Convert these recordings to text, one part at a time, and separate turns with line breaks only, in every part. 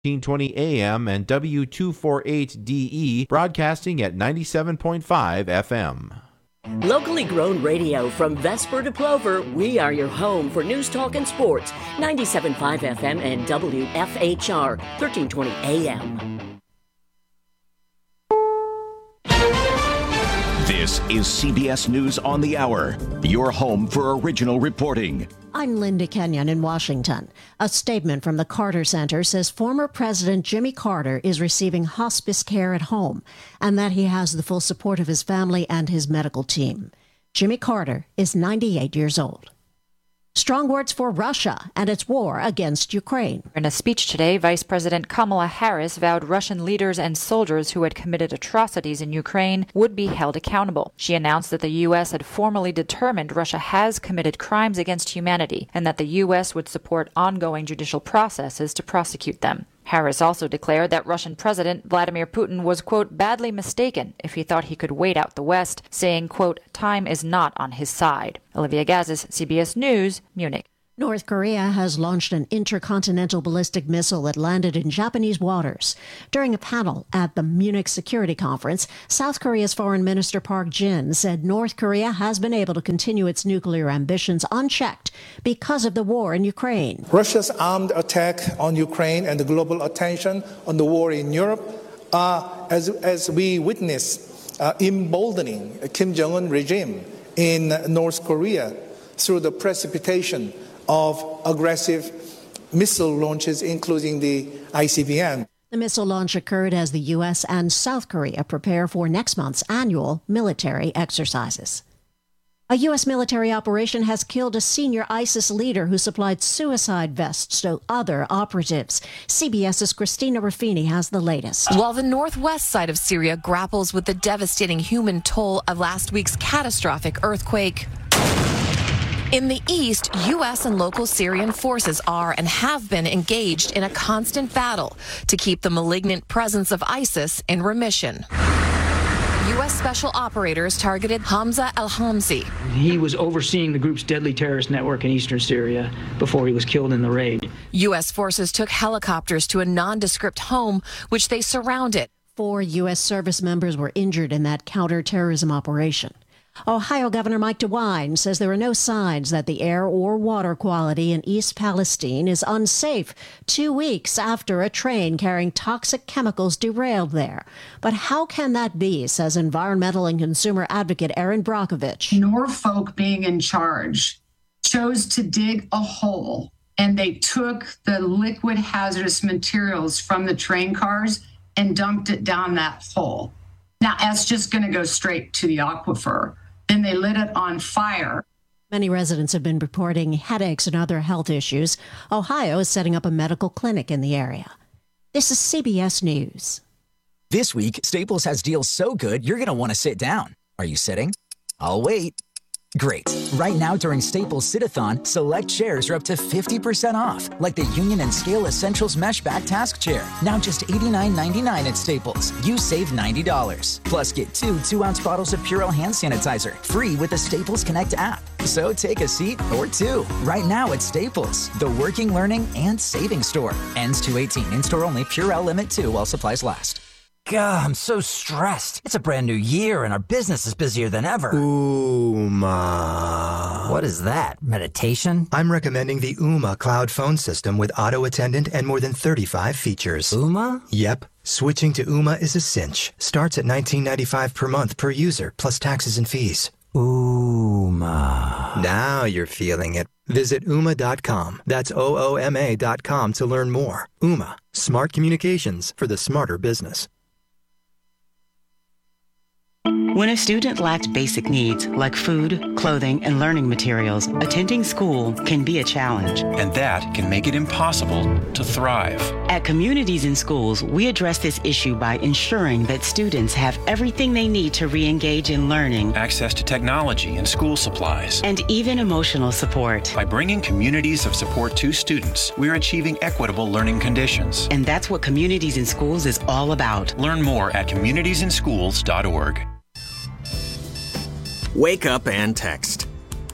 1320 AM and W248DE, broadcasting at 97.5 FM.
Locally grown radio from Vesper to Plover, we are your home for news, talk, and sports. 97.5 FM and WFHR, 1320 AM.
This is CBS News on the Hour, your home for original reporting.
I'm Linda Kenyon in Washington. A statement from the Carter Center says former President Jimmy Carter is receiving hospice care at home and that he has the full support of his family and his medical team. Jimmy Carter is 98 years old. Strong words for Russia and its war against Ukraine.
In a speech today, Vice President Kamala Harris vowed Russian leaders and soldiers who had committed atrocities in Ukraine would be held accountable. She announced that the U.S. had formally determined Russia has committed crimes against humanity and that the U.S. would support ongoing judicial processes to prosecute them. Harris also declared that Russian President Vladimir Putin was, quote, badly mistaken if he thought he could wait out the West, saying, quote, time is not on his side. Olivia Gazis, CBS News, Munich.
North Korea has launched an intercontinental ballistic missile that landed in Japanese waters. During a panel at the Munich Security Conference, South Korea's Foreign Minister Park Jin said North Korea has been able to continue its nuclear ambitions unchecked because of the war in Ukraine.
Russia's armed attack on Ukraine and the global attention on the war in Europe are, as we witness, emboldening Kim Jong-un regime in North Korea through the precipitation of aggressive missile launches, including the ICBM.
The missile launch occurred as the U.S. and South Korea prepare for next month's annual military exercises. A U.S. military operation has killed a senior ISIS leader who supplied suicide vests to other operatives. CBS's Christina Ruffini has the latest.
While the northwest side of Syria grapples with the devastating human toll of last week's catastrophic earthquake, in the east, U.S. and local Syrian forces are and have been engaged in a constant battle to keep the malignant presence of ISIS in remission. U.S. special operators targeted Hamza al-Hamzi.
He was overseeing the group's deadly terrorist network in eastern Syria before he was killed in the raid.
U.S. forces took helicopters to a nondescript home, which they surrounded.
4 U.S. service members were injured in that counterterrorism operation. Ohio Governor Mike DeWine says there are no signs that the air or water quality in East Palestine is unsafe 2 weeks after a train carrying toxic chemicals derailed there. But how can that be, says environmental and consumer advocate Erin Brockovich.
Norfolk, being in charge, chose to dig a hole, and they took the liquid hazardous materials from the train cars and dumped it down that hole. Now, that's just going to go straight to the aquifer. Then they lit it on fire.
Many residents have been reporting headaches and other health issues. Ohio is setting up a medical clinic in the area. This is CBS News.
This week, Staples has deals so good, you're going to want to sit down. Are you sitting? I'll wait. Great. Right now during Staples Sit-a-thon, select chairs are up to 50% off, like the Union and Scale Essentials Mesh Back Task Chair. Now just $89.99 at Staples. You save $90. Plus get 2 2-ounce bottles of Purell hand sanitizer, free with the Staples Connect app. So take a seat or 2. Right now at Staples, the working, learning, and saving store. Ends 2/18. In-store only. Purell Limit 2 while supplies last.
God, I'm so stressed. It's a brand new year and our business is busier than ever.
Ooma.
What is that? Meditation?
I'm recommending the Ooma cloud phone system with auto attendant and more than 35 features.
Ooma?
Yep. Switching to Ooma is a cinch. Starts at $19.95 per month per user, plus taxes and fees.
Ooma.
Now you're feeling it. Visit Ooma.com. That's OOMA.com to learn more. Ooma. Smart communications for the smarter business.
When a student lacks basic needs like food, clothing, and learning materials, attending school can be a challenge.
And that can make it impossible to thrive.
At Communities in Schools, we address this issue by ensuring that students have everything they need to re-engage in learning,
access to technology and school supplies,
and even emotional support.
By bringing communities of support to students, we're achieving equitable learning conditions.
And that's what Communities in Schools is all about.
Learn more at communitiesinschools.org.
Wake up and text.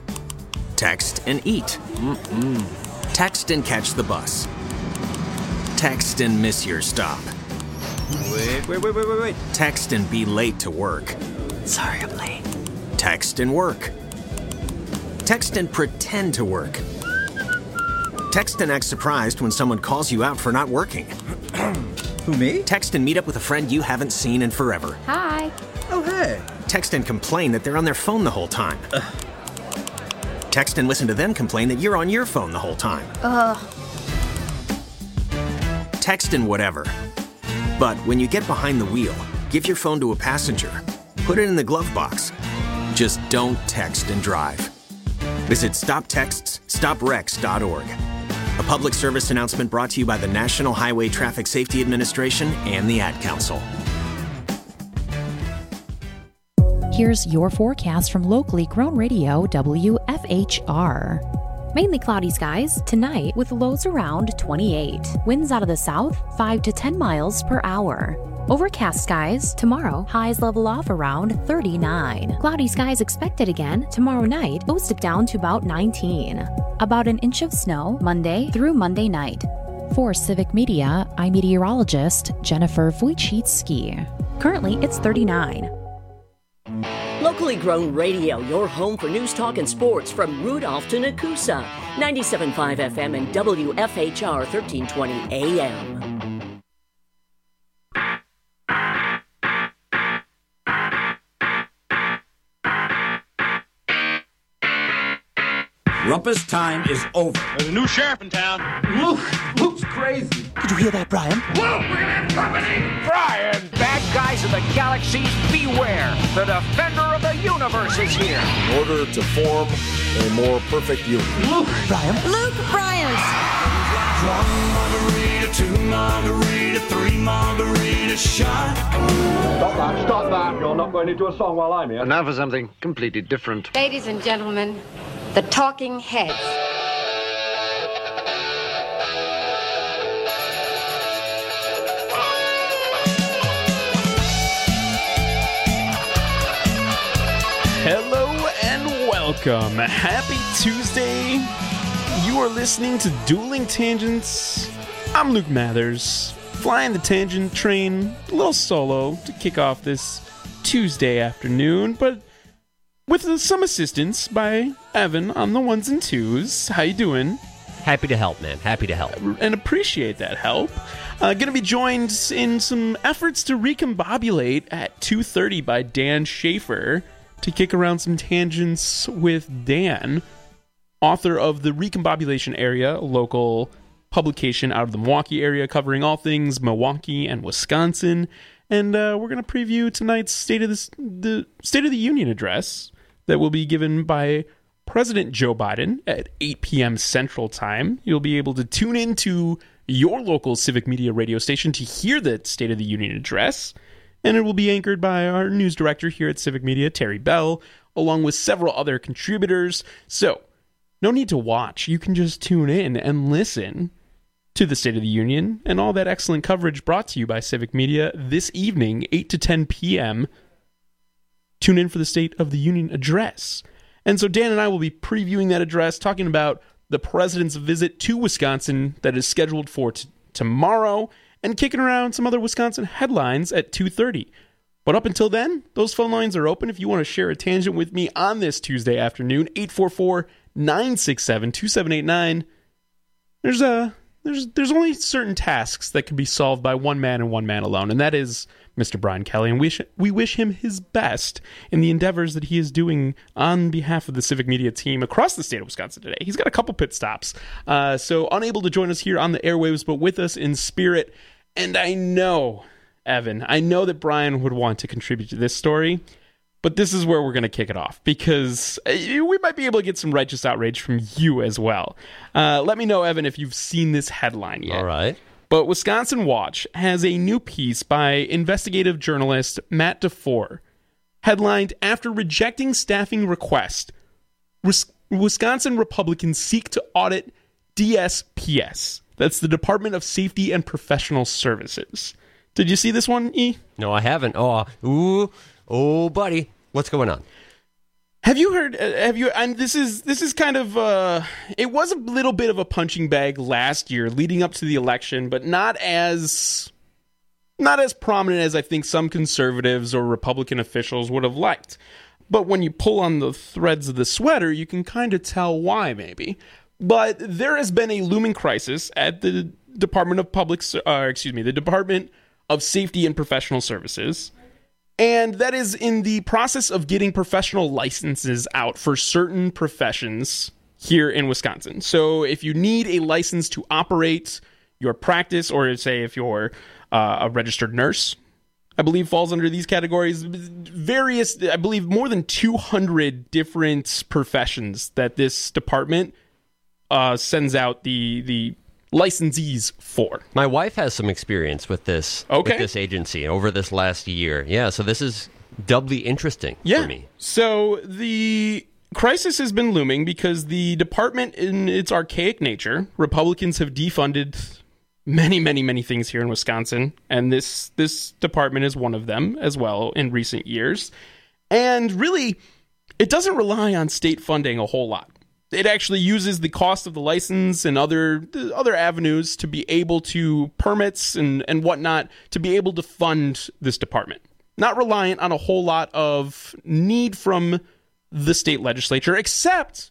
Text and eat. Text and catch the bus. Text and miss your stop. Wait. Text and be late to work.
Sorry, I'm late.
Text and work. Text and pretend to work. Text and act surprised when someone calls you out for not working.
Who, me?
Text and meet up with a friend you haven't seen in forever.
Hi.
Oh, hey.
Text and complain that they're on their phone the whole time. Text and listen to them complain that you're on your phone the whole time. Text and whatever. But when you get behind the wheel, give your phone to a passenger. Put it in the glove box. Just don't text and drive. Visit StopTextsStopWrecks.org. A public service announcement brought to you by the National Highway Traffic Safety Administration and the Ad Council.
Here's your forecast from locally grown radio WFHR. Mainly cloudy skies tonight with lows around 28. Winds out of the south 5 to 10 miles per hour. Overcast skies tomorrow, highs level off around 39. Cloudy skies expected again tomorrow night, lows dip down to about 19. About an inch of snow Monday through Monday night. For Civic Media, I'm meteorologist Jennifer Wojcicki. Currently, it's 39.
Locally grown radio, your home for news, talk, and sports from Rudolph to Nakusa. 97.5 FM and WFHR 1320 AM.
Rumpus time is over.
There's a new sheriff in town.
Luke's crazy. Did you hear that, Brian?
Luke, we're gonna have company!
Brian, bad guys of the galaxies, beware! The defender of the universe is here.
In order to form a more perfect union.
Luke, Brian.
Luke Bryant.
1 margarita, 2 margarita, 3 margarita shot.
Stop that. You're not going into a song while I'm here.
And now for something completely different.
Ladies and gentlemen, the Talking Heads.
Hello and welcome. Happy Tuesday. You are listening to Dueling Tangents. I'm Luke Mathers, flying the tangent train a little solo to kick off this Tuesday afternoon, but with some assistance by Evan on the ones and twos. How you doing?
Happy to help, man. Happy to help.
And appreciate that help. Going to be joined in some efforts to recombobulate at 2:30 by Dan Schaefer to kick around some tangents with Dan, author of the Recombobulation Area, a local publication out of the Milwaukee area covering all things Milwaukee and Wisconsin. And we're going to preview tonight's State of the Union address that will be given by President Joe Biden at 8 p.m. Central Time. You'll be able to tune into your local Civic Media radio station to hear the State of the Union address. And it will be anchored by our news director here at Civic Media, Terry Bell, along with several other contributors. So, no need to watch. You can just tune in and listen to the State of the Union and all that excellent coverage brought to you by Civic Media this evening, 8 to 10 p.m. Tune in for the State of the Union address. And so Dan and I will be previewing that address, talking about the president's visit to Wisconsin that is scheduled for tomorrow, and kicking around some other Wisconsin headlines at 2:30. But up until then, those phone lines are open if you want to share a tangent with me on this Tuesday afternoon, 844-967-2789. There's only certain tasks that can be solved by one man and one man alone, and that is Mr. Brian Kelly, and we wish him his best in the endeavors that he is doing on behalf of the Civic Media team across the state of Wisconsin today. He's got a couple pit stops, so unable to join us here on the airwaves, but with us in spirit. And I know, Evan, that Brian would want to contribute to this story, but this is where we're going to kick it off, because we might be able to get some righteous outrage from you as well. Let me know, Evan, if you've seen this headline yet.
All right.
But Wisconsin Watch has a new piece by investigative journalist Matt DeFore, headlined, "After Rejecting Staffing Request, Wisconsin Republicans Seek to Audit DSPS." That's the Department of Safety and Professional Services. Did you see this one, E?
No, I haven't. Oh, buddy. What's going on?
Have you heard, and this is kind of, it was a little bit of a punching bag last year leading up to the election, but not as prominent as I think some conservatives or Republican officials would have liked. But when you pull on the threads of the sweater, you can kind of tell why, maybe. But there has been a looming crisis at the Department of the Department of Safety and Professional Services. And that is in the process of getting professional licenses out for certain professions here in Wisconsin. So if you need a license to operate your practice, or say if you're a registered nurse, I believe falls under these categories, various, I believe more than 200 different professions that this department sends out the licensees for.
My wife has some experience with this with this agency over this last year. Yeah, so this is doubly interesting for me.
So the crisis has been looming because the department, in its archaic nature, Republicans have defunded many, many, many things here in Wisconsin, and this department is one of them as well in recent years. And really, it doesn't rely on state funding a whole lot. It actually uses the cost of the license and other avenues to be able to permits and whatnot to be able to fund this department. Not reliant on a whole lot of need from the state legislature, except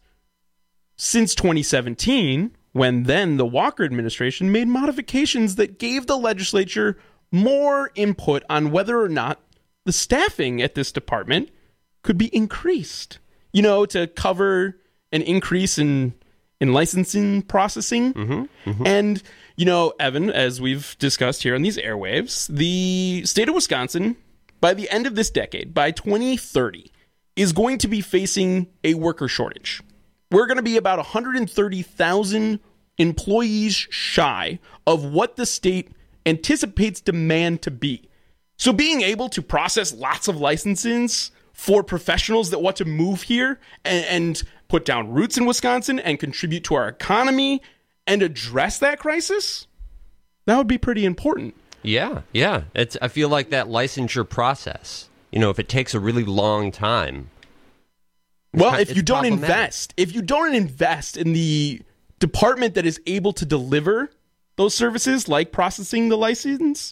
since 2017, when then the Walker administration made modifications that gave the legislature more input on whether or not the staffing at this department could be increased, to cover an increase in licensing processing. And, Evan, as we've discussed here on these airwaves, the state of Wisconsin, by the end of this decade, by 2030, is going to be facing a worker shortage. We're going to be about 130,000 employees shy of what the state anticipates demand to be. So being able to process lots of licenses for professionals that want to move here and put down roots in Wisconsin and contribute to our economy and address that crisis, that would be pretty important.
Yeah. I feel like that licensure process, if it takes a really long time.
If you don't invest in the department that is able to deliver those services, like processing the licenses.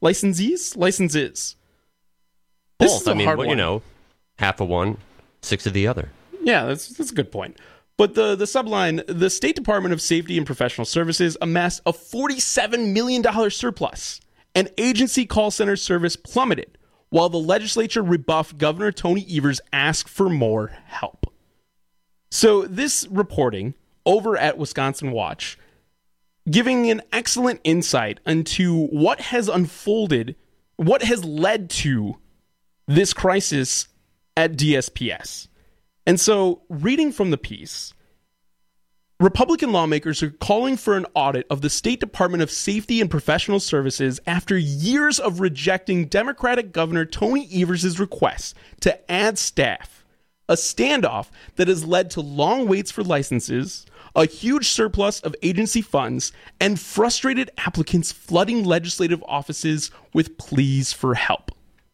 Both. Half of one, six of the other.
Yeah, that's a good point. But the subline, the State Department of Safety and Professional Services amassed a $47 million surplus, and agency call center service plummeted, while the legislature rebuffed Governor Tony Evers' ask for more help. So this reporting over at Wisconsin Watch, giving an excellent insight into what has unfolded, what has led to this crisis at DSPS. And so, reading from the piece, Republican lawmakers are calling for an audit of the State Department of Safety and Professional Services after years of rejecting Democratic Governor Tony Evers' request to add staff, a standoff that has led to long waits for licenses, a huge surplus of agency funds, and frustrated applicants flooding legislative offices with pleas for help.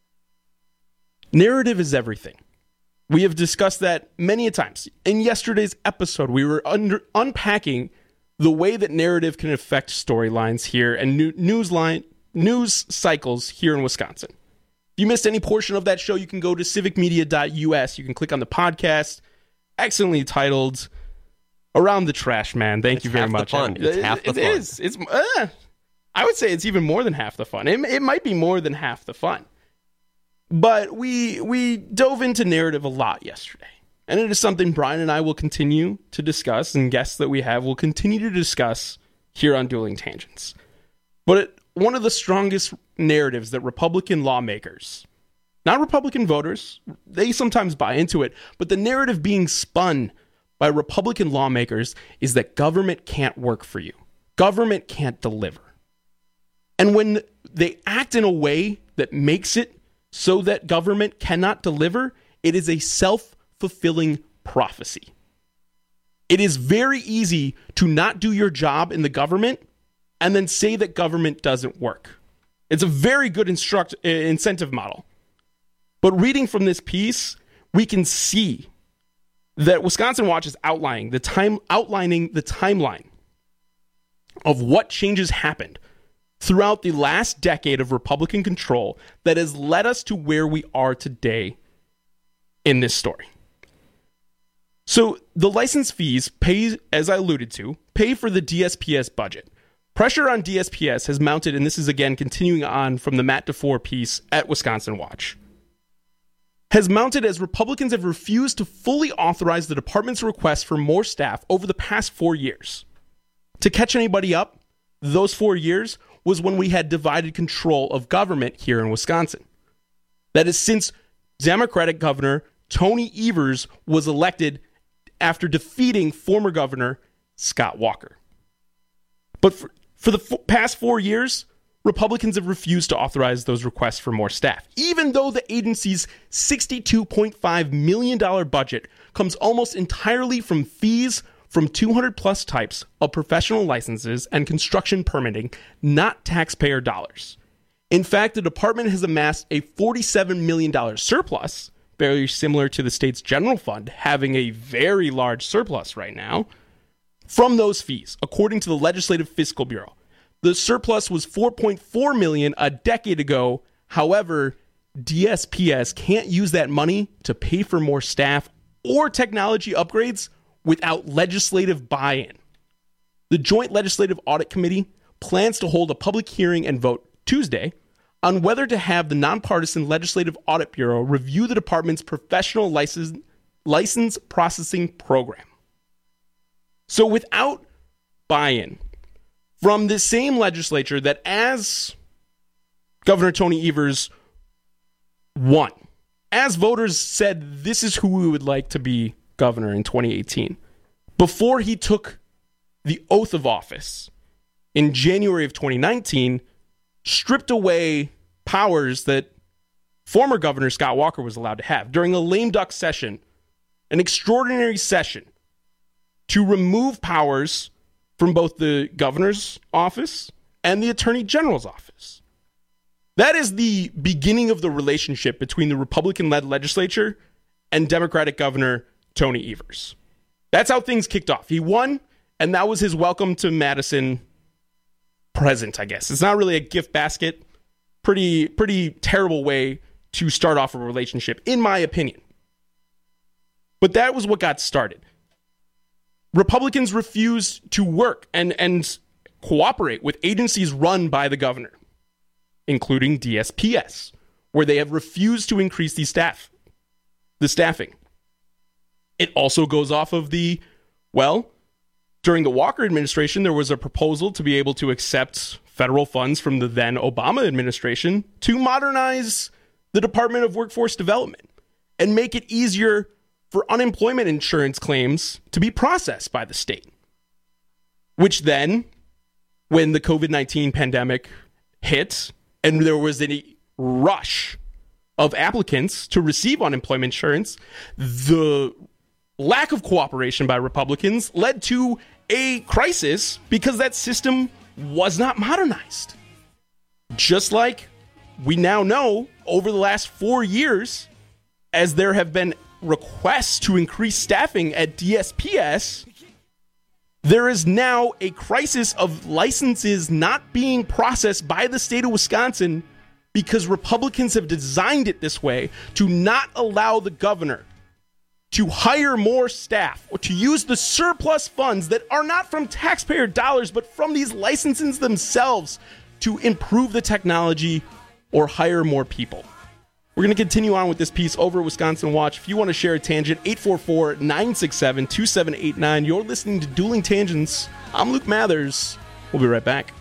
Narrative is everything. We have discussed that many a times. In yesterday's episode, we were unpacking the way that narrative can affect storylines here and news cycles here in Wisconsin. If you missed any portion of that show, you can go to civicmedia.us. You can click on the podcast, excellently titled Around the Trash Man. Thank you very much.
It's half the fun.
It is. I would say it's even more than half the fun. It might be more than half the fun. But we dove into narrative a lot yesterday. And it is something Brian and I will continue to discuss, and guests that we have will continue to discuss here on Dueling Tangents. But one of the strongest narratives that Republican lawmakers, not Republican voters, they sometimes buy into it, but the narrative being spun by Republican lawmakers is that government can't work for you. Government can't deliver. And when they act in a way that makes it so that government cannot deliver, it is a self-fulfilling prophecy. It is very easy to not do your job in the government and then say that government doesn't work. It's a very good incentive model. But reading from this piece, we can see that Wisconsin Watch is outlining the timeline of what changes happened throughout the last decade of Republican control that has led us to where we are today in this story. So the license fees pay, as I alluded to, pay for the DSPS budget. Pressure on DSPS has mounted, and this is again continuing on from the Matt DeFore piece at Wisconsin Watch, has mounted as Republicans have refused to fully authorize the department's request for more staff over the past 4 years. To catch anybody up, those 4 years was when we had divided control of government here in Wisconsin. That is since Democratic Governor Tony Evers was elected after defeating former Governor Scott Walker. But for the past 4 years, Republicans have refused to authorize those requests for more staff, even though the agency's $62.5 million budget comes almost entirely from fees from 200-plus types of professional licenses and construction permitting, not taxpayer dollars. In fact, the department has amassed a $47 million surplus, very similar to the state's general fund, having a very large surplus right now, from those fees, according to the Legislative Fiscal Bureau. The surplus was $4.4 million a decade ago. However, DSPS can't use that money to pay for more staff or technology upgrades without legislative buy-in. The Joint Legislative Audit Committee plans to hold a public hearing and vote Tuesday on whether to have the nonpartisan Legislative Audit Bureau review the department's professional license processing program. So without buy-in from the same legislature that, as Governor Tony Evers won, as voters said this is who we would like to be governor in 2018, before he took the oath of office in January of 2019, stripped away powers that former Governor Scott Walker was allowed to have during a lame duck session, an extraordinary session, to remove powers from both the governor's office and the attorney general's office. That is the beginning of the relationship between the Republican-led legislature and Democratic Governor Tony Evers. That's how things kicked off. He won, and that was his welcome to Madison present, I guess. It's not really a gift basket. Pretty terrible way to start off a relationship, in my opinion. But that was what got started. Republicans refused to work and cooperate with agencies run by the governor, including DSPS, where they have refused to increase the staffing. It also goes off of during the Walker administration, there was a proposal to be able to accept federal funds from the then Obama administration to modernize the Department of Workforce Development and make it easier for unemployment insurance claims to be processed by the state. Which then, when the COVID-19 pandemic hit and there was a rush of applicants to receive unemployment insurance, the lack of cooperation by Republicans led to a crisis because that system was not modernized. Just like we now know, over the last 4 years, as there have been requests to increase staffing at DSPS, there is now a crisis of licenses not being processed by the state of Wisconsin because Republicans have designed it this way to not allow the governor to hire more staff or to use the surplus funds that are not from taxpayer dollars but from these licenses themselves to improve the technology or hire more people. We're going to continue on with this piece over at Wisconsin Watch. If you want to share a tangent, 844-967-2789. You're listening to Dueling Tangents. I'm Luke Mathers. We'll be right back.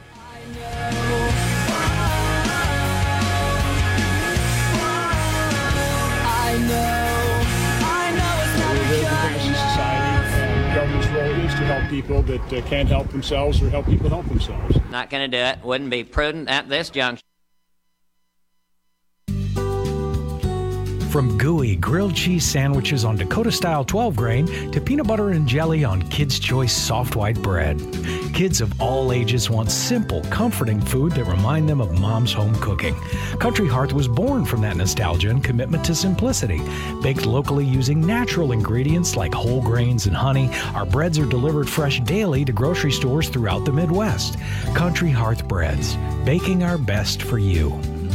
Government's role is to help people that can't help themselves or help people help themselves.
Not going to do it. Wouldn't be prudent at this juncture. From gooey grilled cheese sandwiches on Dakota-style 12-grain to peanut butter and jelly on Kids' Choice soft white bread. Kids of all ages want simple, comforting food that remind them of mom's home cooking. Country Hearth was born from that nostalgia and commitment to simplicity. Baked locally using natural ingredients like whole grains and honey, our breads are delivered fresh daily to grocery stores throughout the Midwest. Country Hearth Breads, baking our best for you.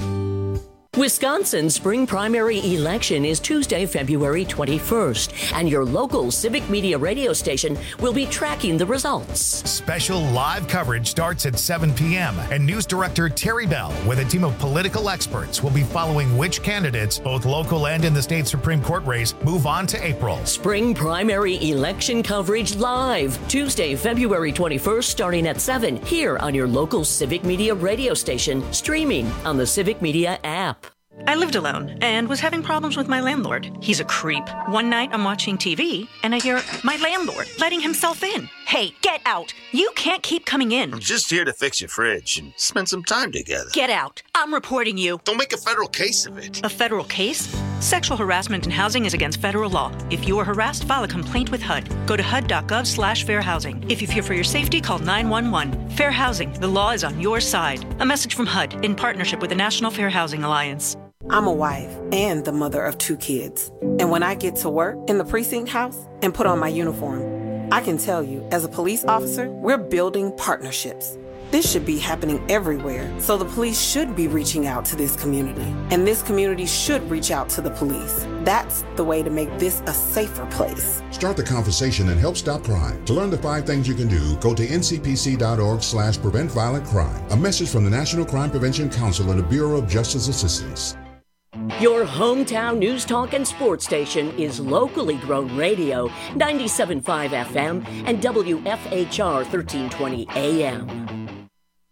Wisconsin's spring primary election is Tuesday, February 21st, and your local Civic Media radio station will be tracking the results.
Special live coverage starts at 7 p.m., and News Director Terry Bell, with a team of political experts, will be following which candidates, both local and in the state Supreme Court race, move on to April.
Spring primary election coverage live, Tuesday, February 21st, starting at 7, here on your local Civic Media radio station, streaming on the Civic Media app.
I lived alone and was having problems with my landlord. He's a creep. One night I'm watching TV and I hear my landlord letting himself in. Hey, get out. You can't keep coming in.
I'm just here to fix your fridge and spend some time together.
Get out. I'm reporting you.
Don't make a federal case of it.
A federal case? Sexual harassment in housing is against federal law. If you are harassed, file a complaint with HUD. Go to HUD.gov/fair housing. If you fear for your safety, call 911. Fair housing. The law is on your side. A message from HUD in partnership with the National Fair Housing Alliance.
I'm a wife and the mother of 2 kids. And when I get to work in the precinct house and put on my uniform, I can tell you, as a police officer, we're building partnerships. This should be happening everywhere, so the police should be reaching out to this community, and this community should reach out to the police. That's the way to make this a safer place.
Start the conversation and help stop crime. To learn the 5 things you can do, go to ncpc.org/prevent violent crime. A message from the National Crime Prevention Council and the Bureau of Justice Assistance.
Your hometown news, talk, and sports station is locally grown radio, 97.5 FM and WFHR 1320 AM.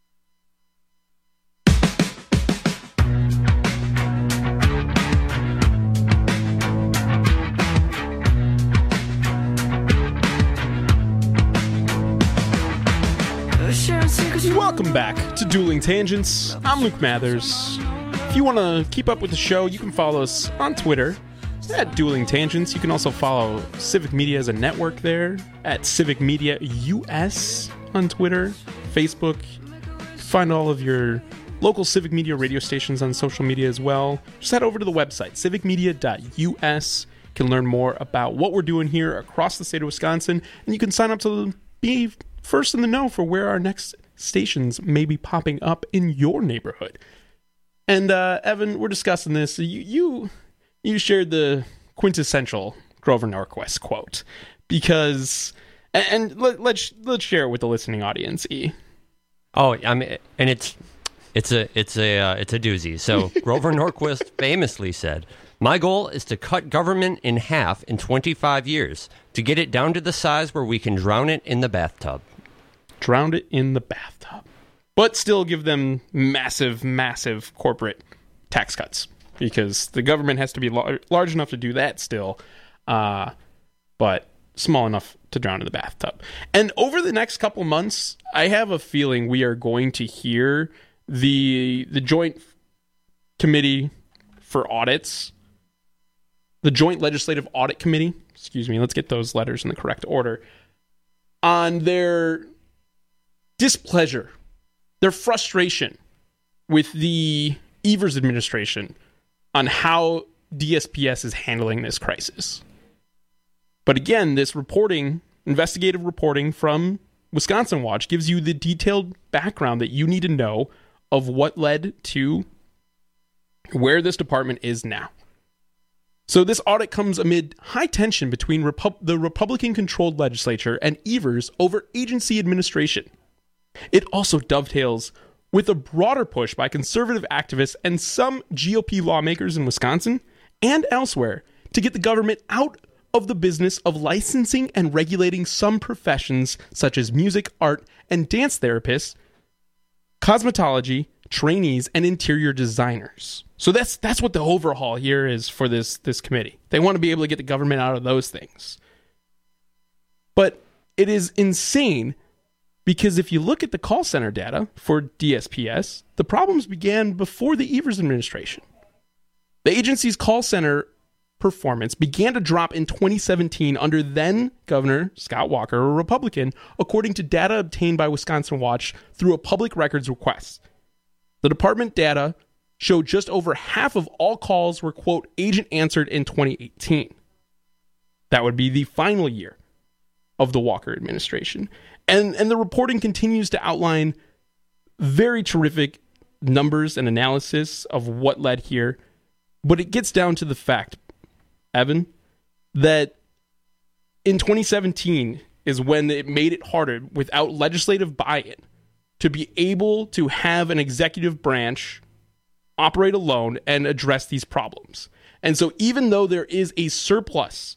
Welcome back to Dueling Tangents. I'm Luke Mathers. If you want to keep up with the show, you can follow us on Twitter at Dueling Tangents. You can also follow Civic Media as a network there at Civic Media US on Twitter, Facebook. Find all of your local Civic Media radio stations on social media as well. Just head over to the website, civicmedia.us. You can learn more about what we're doing here across the state of Wisconsin, and you can sign up to be first in the know for where our next stations may be popping up in your neighborhood. And Evan, we're discussing this. You shared the quintessential Grover Norquist quote because, and let's share it with the listening audience.
Oh, I mean, and it's a doozy. So Grover Norquist famously said, "My goal is to cut government in half in 25 years to get it down to the size where we can drown it in the bathtub."
Drown it in the bathtub. But still give them massive, massive corporate tax cuts because the government has to be large enough to do that still, but small enough to drown in the bathtub. And over the next couple months, I have a feeling we are going to hear the Joint Committee for Audits, the Joint Legislative Audit Committee, let's get those letters in the correct order, on their displeasure, their frustration with the Evers administration on how DSPS is handling this crisis. But again, this investigative reporting from Wisconsin Watch gives you the detailed background that you need to know of what led to where this department is now. So this audit comes amid high tension between the Republican-controlled legislature and Evers over agency administration. It also dovetails with a broader push by conservative activists and some GOP lawmakers in Wisconsin and elsewhere to get the government out of the business of licensing and regulating some professions such as music, art, and dance therapists, cosmetology, trainees, and interior designers. So that's what the overhaul here is for this committee. They want to be able to get the government out of those things. But it is insane because if you look at the call center data for DSPS, the problems began before the Evers administration. The agency's call center performance began to drop in 2017 under then Governor Scott Walker, a Republican, according to data obtained by Wisconsin Watch through a public records request. The department data showed just over half of all calls were, quote, agent answered in 2018. That would be the final year of the Walker administration. And the reporting continues to outline very terrific numbers and analysis of what led here. But it gets down to the fact, Evan, that in 2017 is when it made it harder, without legislative buy-in, to be able to have an executive branch operate alone and address these problems. And so even though there is a surplus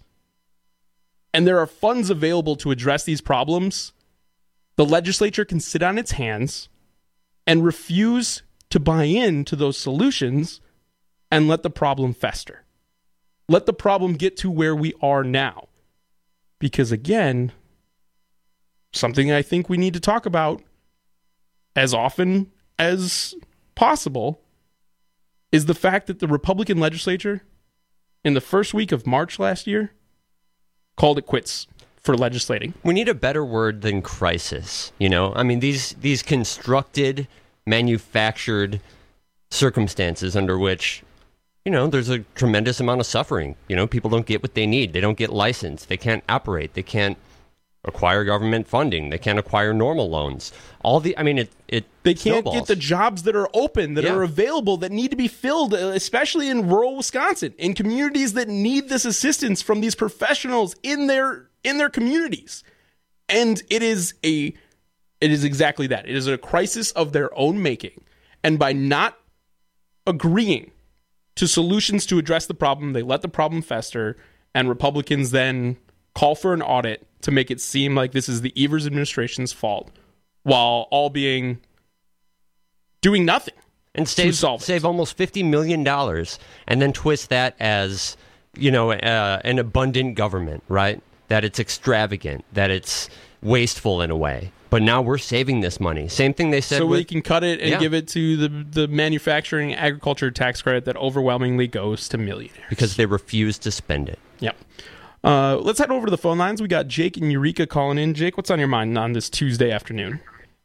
and there are funds available to address these problems, the legislature can sit on its hands and refuse to buy into those solutions and let the problem fester. Let the problem get to where we are now. Because again, something I think we need to talk about as often as possible is the fact that the Republican legislature in the first week of March last year called it quits for legislating.
We need a better word than crisis. You know, I mean, these constructed, manufactured circumstances under which, you know, there's a tremendous amount of suffering. You know, people don't get what they need. They don't get licensed. They can't operate. They can't acquire government funding. They can't acquire normal loans. They can't
snowballs. Get the jobs that are open, that are available, that need to be filled, especially in rural Wisconsin, in communities that need this assistance from these professionals in their communities. And it is exactly that. It is a crisis of their own making. And by not agreeing to solutions to address the problem, they let the problem fester, and Republicans then call for an audit to make it seem like this is the Evers administration's fault, while all doing nothing
and save almost $50 million, and then twist that as, you know, an abundant government, right? That it's extravagant, that it's wasteful in a way. But now we're saving this money. Same thing they said.
So we can cut it and give it to the manufacturing agriculture tax credit that overwhelmingly goes to millionaires.
Because they refuse to spend it.
Yep. Let's head over to the phone lines. We got Jake and Eureka calling in. Jake, what's on your mind on this Tuesday afternoon?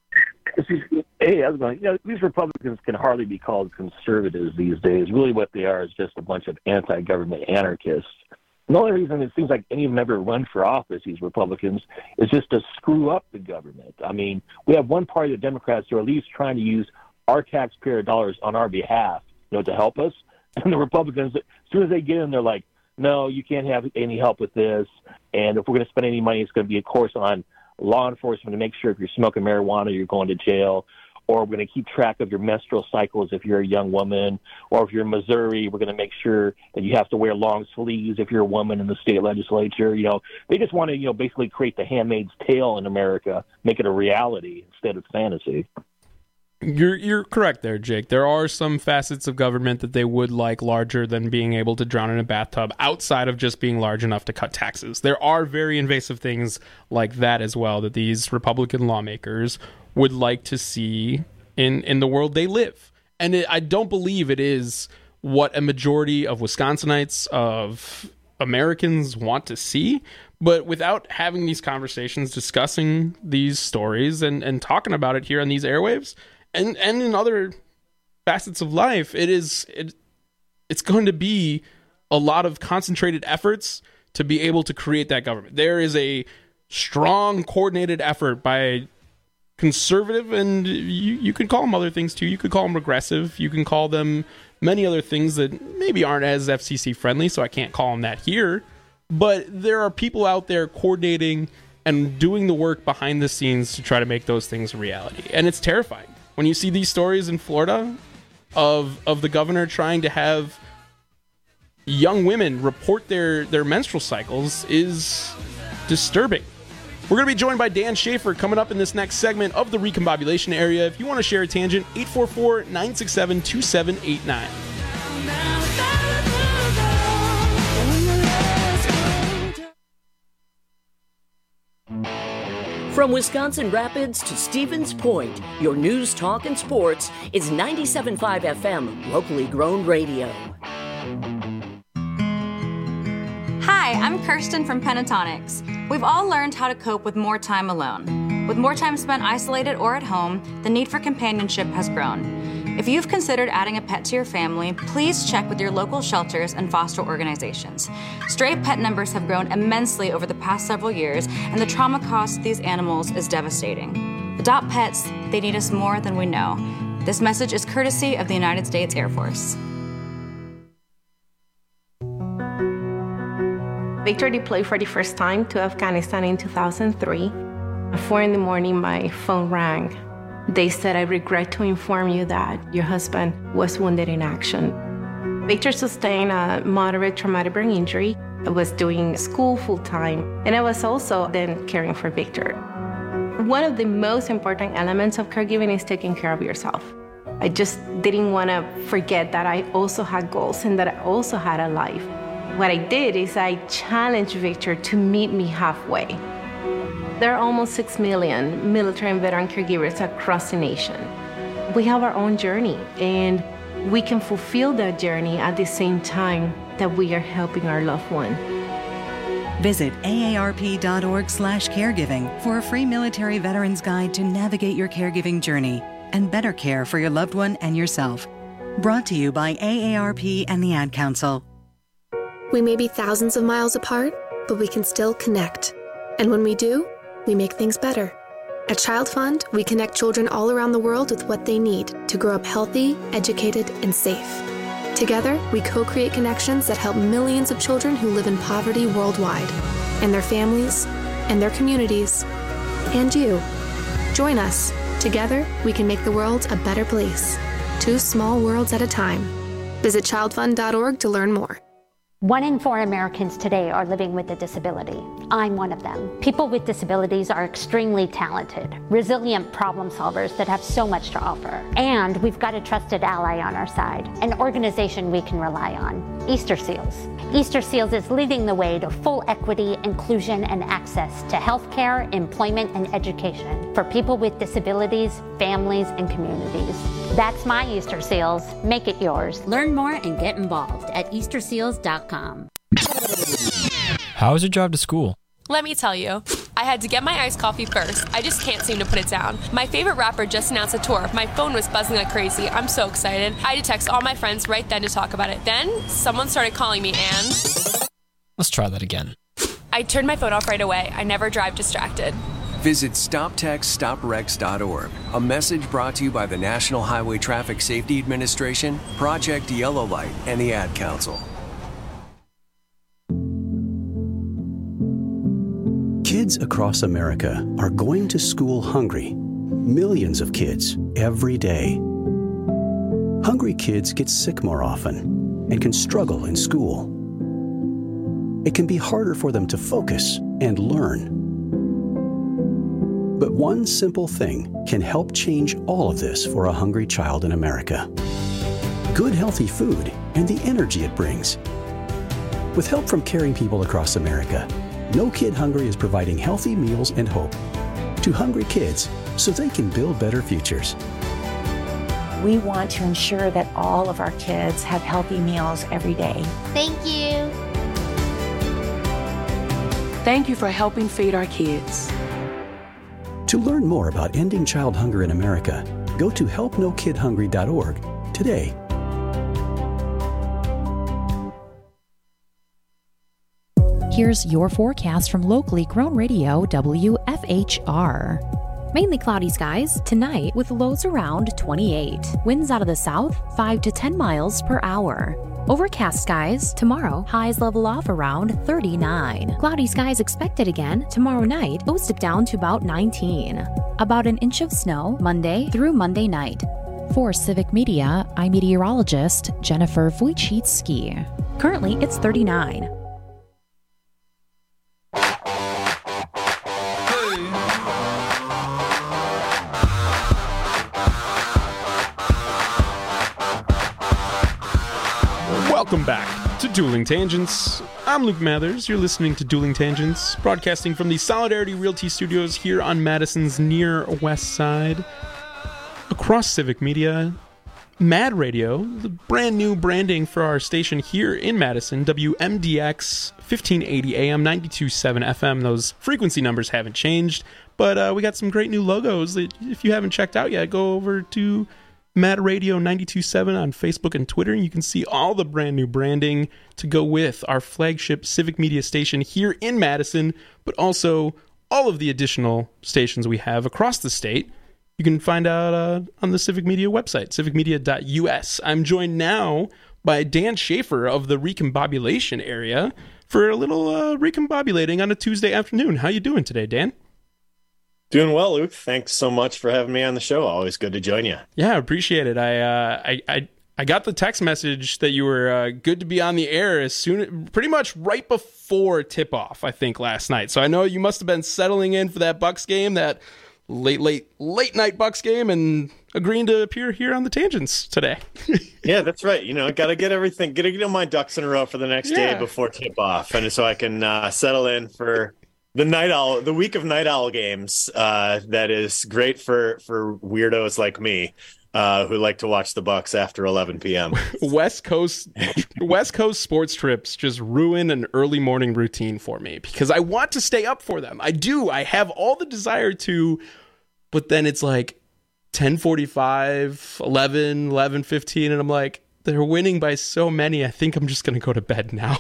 Hey, how's it going? You know, these Republicans can hardly be called conservatives these days. Really what they are is just a bunch of anti-government anarchists. And the only reason it seems like any of them ever run for office, these Republicans, is just to screw up the government. I mean, we have one party, the Democrats, who are at least trying to use our taxpayer dollars on our behalf, you know, to help us. And the Republicans, as soon as they get in, they're like, no, you can't have any help with this. And if we're going to spend any money, it's going to be, of course, on law enforcement to make sure if you're smoking marijuana, you're going to jail. Or we're going to keep track of your menstrual cycles if you're a young woman. Or if you're in Missouri, we're going to make sure that you have to wear long sleeves if you're a woman in the state legislature. You know, they just want to, you know, basically create the Handmaid's Tale in America, make it a reality instead of fantasy.
You're correct there, Jake. There are some facets of government that they would like larger than being able to drown in a bathtub, outside of just being large enough to cut taxes. There are very invasive things like that as well that these Republican lawmakers would like to see in the world they live. And I don't believe it is what a majority of Wisconsinites, of Americans want to see. But without having these conversations, discussing these stories and talking about it here on these airwaves, and in other facets of life, it's going to be a lot of concentrated efforts to be able to create that government. There is a strong, coordinated effort by conservative, and you can call them other things too. You could call them regressive. You can call them many other things that maybe aren't as FCC friendly, so I can't call them that here. But there are people out there coordinating and doing the work behind the scenes to try to make those things a reality. And it's terrifying. When you see these stories in Florida of the governor trying to have young women report their menstrual cycles is disturbing. We're going to be joined by Dan Schaefer coming up in this next segment of the Recombobulation Area. If you want to share a tangent, 844-967-2789.
From Wisconsin Rapids to Stevens Point, your news, talk, and sports is 97.5 FM, locally grown radio.
Hi, I'm Kirsten from Pentatonics. We've all learned how to cope with more time alone. With more time spent isolated or at home, the need for companionship has grown. If you've considered adding a pet to your family, please check with your local shelters and foster organizations. Stray pet numbers have grown immensely over the past several years, and the trauma caused to these animals is devastating. Adopt pets, they need us more than we know. This message is courtesy of the United States Air Force.
Victor deployed for the first time to Afghanistan in 2003. At 4 in the morning, my phone rang. They said, "I regret to inform you that your husband was wounded in action." Victor sustained a moderate traumatic brain injury. I was doing school full-time, and I was also then caring for Victor. One of the most important elements of caregiving is taking care of yourself. I just didn't want to forget that I also had goals and that I also had a life. What I did is I challenged Victor to meet me halfway. There are almost 6 million military and veteran caregivers across the nation. We have our own journey, and we can fulfill that journey at the same time that we are helping our loved one.
Visit aarp.org/caregiving for a free military veterans guide to navigate your caregiving journey and better care for your loved one and yourself. Brought to you by AARP and the Ad Council.
We may be thousands of miles apart, but we can still connect. And when we do, we make things better. At Child Fund, we connect children all around the world with what they need to grow up healthy, educated, and safe. Together, we co-create connections that help millions of children who live in poverty worldwide, and their families, and their communities, and you. Join us. Together, we can make the world a better place. 2 small worlds at a time. Visit childfund.org to learn more.
1 in 4 Americans today are living with a disability. I'm one of them. People with disabilities are extremely talented, resilient problem solvers that have so much to offer. And we've got a trusted ally on our side, an organization we can rely on, Easter Seals. Easter Seals is leading the way to full equity, inclusion, and access to healthcare, employment, and education for people with disabilities, families, and communities. That's my Easter Seals. Make it yours.
Learn more and get involved at easterseals.com.
How was your drive to school?
Let me tell you, I had to get my iced coffee first. I just can't seem to put it down. My favorite rapper just announced a tour. My phone was buzzing like crazy. I'm so excited. I had to text all my friends right then to talk about it. Then, someone started calling me and...
Let's try that again.
I turned my phone off right away. I never drive distracted.
Visit StopTextStopWrecks.org. A message brought to you by the National Highway Traffic Safety Administration, Project Yellow Light, and the Ad Council.
Kids across America are going to school hungry. Millions of kids every day. Hungry kids get sick more often and can struggle in school. It can be harder for them to focus and learn. But one simple thing can help change all of this for a hungry child in America. Good, healthy food and the energy it brings. With help from caring people across America, No Kid Hungry is providing healthy meals and hope to hungry kids so they can build better futures.
We want to ensure that all of our kids have healthy meals every day.
Thank you.
Thank you for helping feed our kids.
To learn more about ending child hunger in America, go to helpnokidhungry.org today.
Here's your forecast from locally grown radio WFHR. Mainly cloudy skies tonight with lows around 28. Winds out of the south 5 to 10 miles per hour. Overcast skies tomorrow, highs level off around 39. Cloudy skies expected again tomorrow night, lows dip down to about 19. About an inch of snow Monday through Monday night. For Civic Media, I'm meteorologist Jennifer Wojcicki. Currently, it's 39.
Welcome back to Dueling Tangents. I'm Luke Mathers. You're listening to Dueling Tangents, broadcasting from the Solidarity Realty Studios here on Madison's near west side. Across Civic Media, Mad Radio, the brand new branding for our station here in Madison, WMDX 1580 AM, 92.7 FM. Those frequency numbers haven't changed, but we got some great new logos that if you haven't checked out yet, go over to Mad Radio 92.7 on Facebook and Twitter, and you can see all the brand new branding to go with our flagship civic media station here in Madison, but also all of the additional stations we have across the state. You can find out on the Civic Media website, civicmedia.us. I'm joined now by Dan Schaefer of the Recombobulation area for a little recombobulating on a Tuesday afternoon. How you doing today, Dan?
Doing well, Luke. Thanks so much for having me on the show. Always good to join you.
Yeah, I appreciate it. I got the text message that you were good to be on the air pretty much right before tip-off, I think, last night. So I know you must have been settling in for that Bucks game, that late night Bucks game, and agreeing to appear here on the Tangents today.
Yeah, that's right. Got to get all my ducks in a row for the next day before tip-off, and so I can settle in for the week of Night Owl games. That is great for weirdos like me, who like to watch the Bucks after 11 p.m.
West Coast sports trips just ruin an early morning routine for me because I want to stay up for them. I do. I have all the desire to, but then it's like 10:45, 11:15, and I'm like, they're winning by so many. I think I'm just going to go to bed now.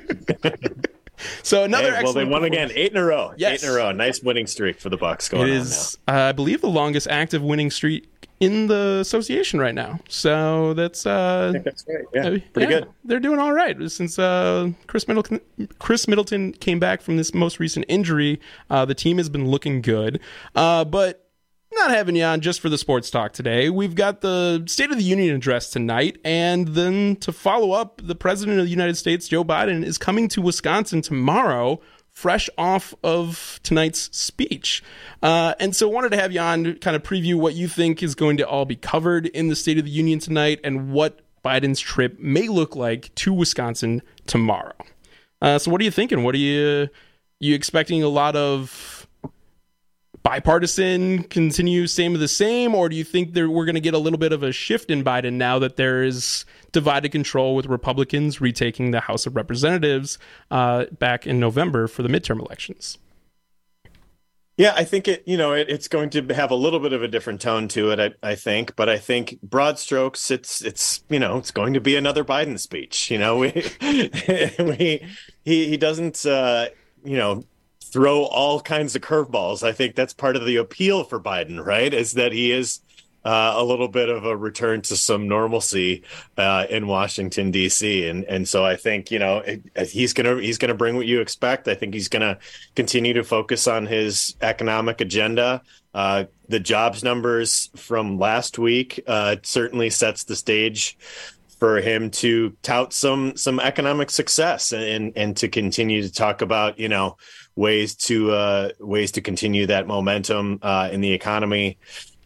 So another excellent. Well,
they won again, 8 in a row.
Yes.
8 in a row. Nice winning streak for the Bucks going on now. It is,
I believe, the longest active winning streak in the association right now. So that's
I think that's right. Yeah, pretty good.
They're doing all right since Chris Middleton came back from this most recent injury. The team has been looking good, but not having you on just for the sports talk today. We've got the State of the Union address tonight, and then to follow up, the President of the United States, Joe Biden, is coming to Wisconsin tomorrow, fresh off of tonight's speech. And so wanted to have you on to kind of preview what you think is going to all be covered in the State of the Union tonight and what Biden's trip may look like to Wisconsin tomorrow. So what are you thinking? What are you expecting? A lot of bipartisan, continue same of the same, or do you think we're going to get a little bit of a shift in Biden now that there is divided control with Republicans retaking the House of Representatives back in November for the midterm elections?
Yeah, I think it's going to have a little bit of a different tone to it, I think. But I think broad strokes, it's going to be another Biden speech. He doesn't throw all kinds of curveballs. I think that's part of the appeal for Biden, right? Is that he is a little bit of a return to some normalcy in Washington, D.C. And so I think, he's gonna bring what you expect. I think he's gonna continue to focus on his economic agenda. The jobs numbers from last week certainly sets the stage for him to tout some economic success and to continue to talk about, ways to continue that momentum in the economy.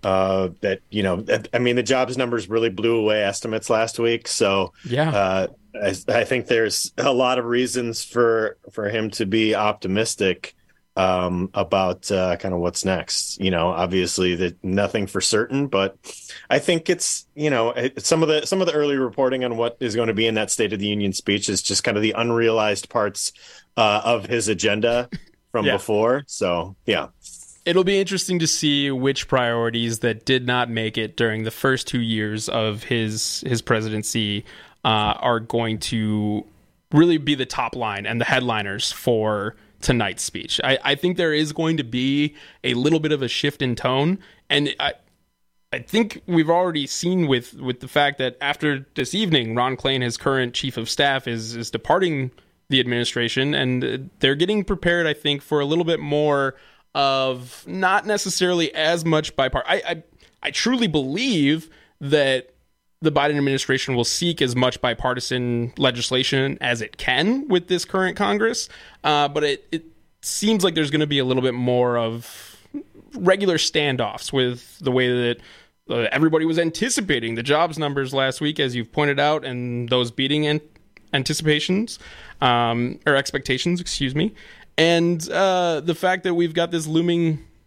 The jobs numbers really blew away estimates last week. So
yeah,
I think there's a lot of reasons for him to be optimistic about kind of what's next. Obviously nothing for certain, but I think it's some of the early reporting on what is going to be in that State of the Union speech is just kind of the unrealized parts of his agenda from before. So yeah.
It'll be interesting to see which priorities that did not make it during the first 2 years of his presidency are going to really be the top line and the headliners for tonight's speech. I think there is going to be a little bit of a shift in tone, and I think we've already seen with the fact that after this evening, Ron Klain, his current chief of staff, is departing the administration, and they're getting prepared, I think, for a little bit more of not necessarily as much bipartisan. I truly believe that the Biden administration will seek as much bipartisan legislation as it can with this current Congress, but it seems like there's going to be a little bit more of regular standoffs with the way that everybody was anticipating the jobs numbers last week, as you've pointed out, and those beating anticipations or expectations, excuse me. And the fact that we've got this looming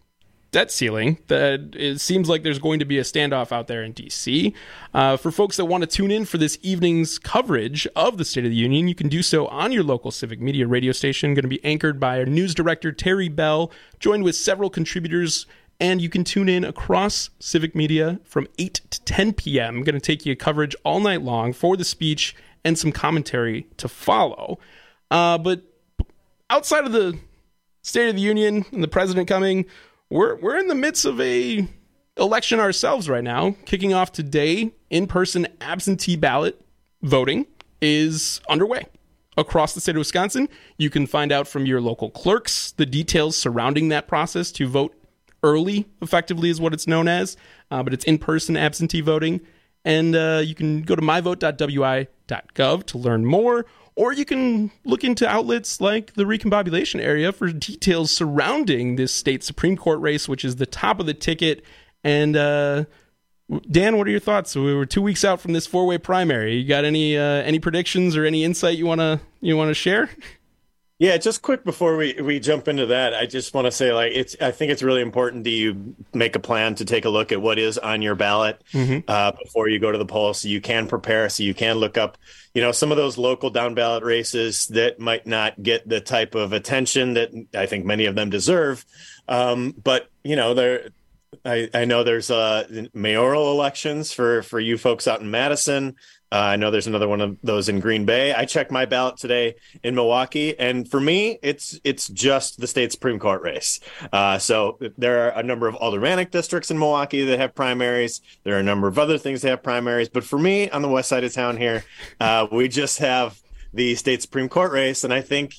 debt ceiling, that it seems like there's going to be a standoff out there in D.C. For folks that want to tune in for this evening's coverage of the State of the Union, you can do so on your local civic media radio station, going to be anchored by our news director, Terry Bell, joined with several contributors, and you can tune in across civic media from 8 to 10 p.m. I'm going to take you coverage all night long for the speech and some commentary to follow. But outside of the State of the Union and the president coming, we're in the midst of a election ourselves right now. Kicking off today, in-person absentee ballot voting is underway across the state of Wisconsin. You can find out from your local clerks the details surrounding that process to vote early, effectively is what it's known as, but it's in-person absentee voting. And you can go to myvote.wi.gov to learn more, or you can look into outlets like the Recombobulation Area for details surrounding this state Supreme Court race, which is the top of the ticket. And Dan, what are your thoughts? So we were 2 weeks out from this four-way primary. You got any predictions or any insight you want to share?
Yeah, just quick before we jump into that, I just want to say, I think it's really important that you make a plan to take a look at what is on your ballot before you go to the poll, so you can prepare, so you can look up, some of those local down ballot races that might not get the type of attention that I think many of them deserve. But I know there's mayoral elections for you folks out in Madison. I know there's another one of those in Green Bay. I checked my ballot today in Milwaukee, and for me, it's just the state Supreme Court race. So there are a number of aldermanic districts in Milwaukee that have primaries. There are a number of other things that have primaries. But for me, on the west side of town here, we just have the state Supreme Court race, and I think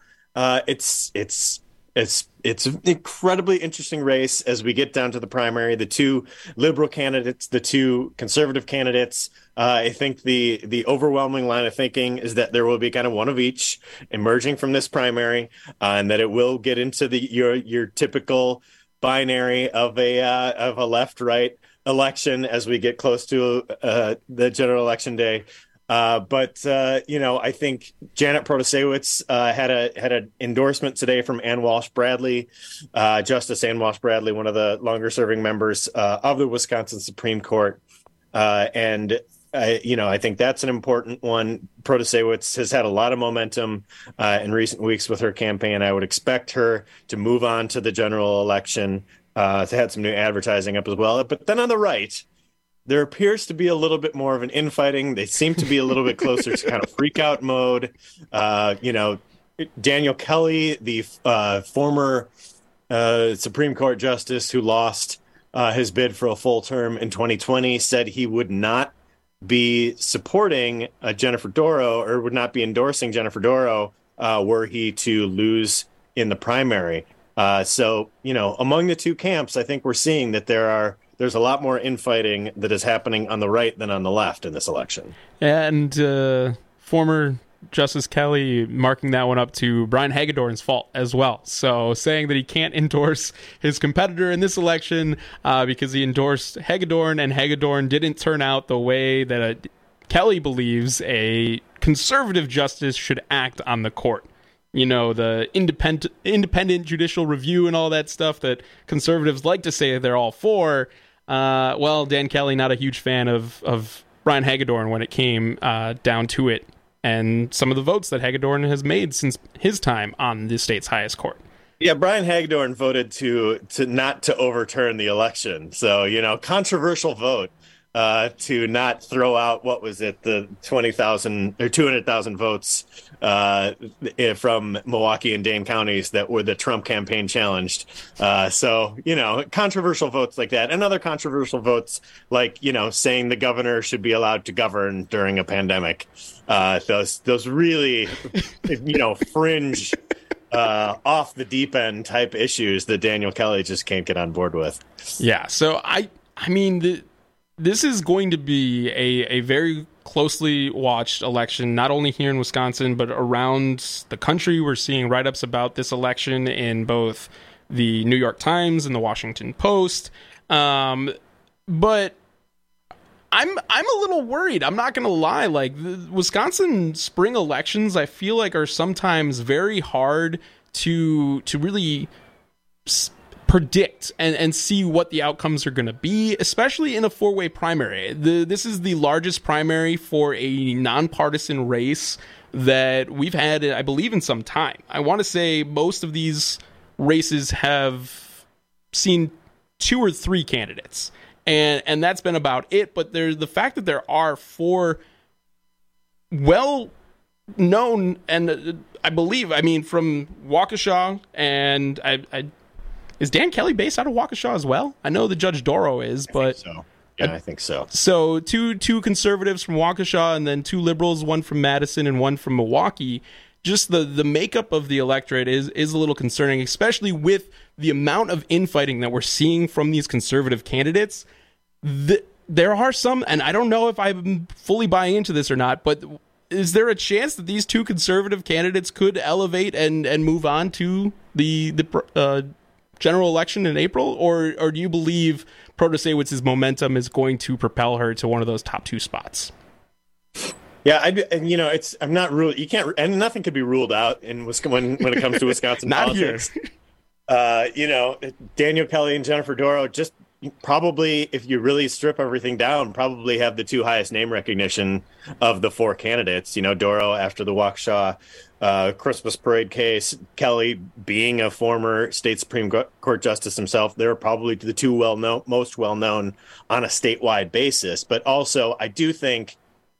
it's an incredibly interesting race as we get down to the primary. The two liberal candidates, the two conservative candidates. I think the overwhelming line of thinking is that there will be kind of one of each emerging from this primary, and that it will get into your typical binary of a left-right election as we get close to the general election day. But I think Janet Protasiewicz had an endorsement today from Ann Walsh Bradley, Justice Ann Walsh Bradley, one of the longer serving members of the Wisconsin Supreme Court. I think that's an important one. Protasiewicz has had a lot of momentum in recent weeks with her campaign. I would expect her to move on to the general election, to have some new advertising up as well. But then on the right, there appears to be a little bit more of an infighting. They seem to be a little bit closer to kind of freak out mode. Daniel Kelly, the former Supreme Court justice who lost his bid for a full term in 2020, said he would not be supporting Jennifer Dorow, or would not be endorsing Jennifer Dorow were he to lose in the primary. So, among the two camps, I think we're seeing that there's a lot more infighting that is happening on the right than on the left in this election.
And former Justice Kelly marking that one up to Brian Hagedorn's fault as well. So saying that he can't endorse his competitor in this election because he endorsed Hagedorn, and Hagedorn didn't turn out the way that Kelly believes a conservative justice should act on the court. The independent judicial review and all that stuff that conservatives like to say they're all for. Dan Kelly, not a huge fan of Brian Hagedorn when it came down to it, and some of the votes that Hagedorn has made since his time on the state's highest court.
Yeah, Brian Hagedorn voted to not to overturn the election. So, controversial vote to not throw out, what was it, the 20,000 or 200,000 votes from Milwaukee and Dane counties that were the Trump campaign challenged. So, controversial votes like that, and other controversial votes like, saying the governor should be allowed to govern during a pandemic. Those really, fringe, off the deep end type issues that Daniel Kelly just can't get on board with.
Yeah. So I mean, this is going to be a very closely watched election, not only here in Wisconsin, but around the country. We're seeing write-ups about this election in both the New York Times and the Washington Post. But I'm a little worried. I'm not going to lie. Like, the Wisconsin spring elections, I feel like are sometimes very hard to really predict and see what the outcomes are going to be, especially in a four-way primary. This is the largest primary for a nonpartisan race that we've had, I believe, in some time. I want to say most of these races have seen 2 or 3 candidates, and that's been about it. But there's the fact that there are 4 well-known, and I believe, from Waukesha, and is Dan Kelly based out of Waukesha as well? I know the Judge Doro is, but
so. Yeah, I think so.
So two conservatives from Waukesha, and then 2 liberals, one from Madison and one from Milwaukee. Just the makeup of the electorate is a little concerning, especially with the amount of infighting that we're seeing from these conservative candidates. There are some, and I don't know if I'm fully buying into this or not, but is there a chance that these 2 conservative candidates could elevate and move on to the general election in April, or do you believe Protasewicz's momentum is going to propel her to one of those top 2 spots?
Yeah, I'm not ruled. You can't, and nothing could be ruled out when it comes to Wisconsin
not
politics. Daniel Kelly and Jennifer Doro just probably, if you really strip everything down, probably have the 2 highest name recognition of the 4 candidates. Doro after the Waukesha Christmas parade case, Kelly being a former state Supreme Court justice himself. They're probably the 2 most well-known on a statewide basis. But also, I do think,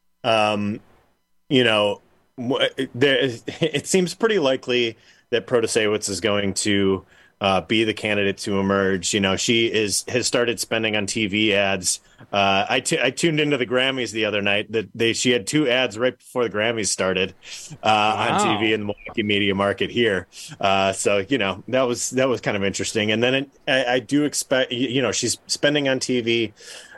it seems pretty likely that Protasewicz is going to be the candidate to emerge. She has started spending on TV ads. I tuned into the Grammys the other night. She had 2 ads right before the Grammys started on TV in the Milwaukee media market here. So that was kind of interesting. And then I do expect she's spending on TV,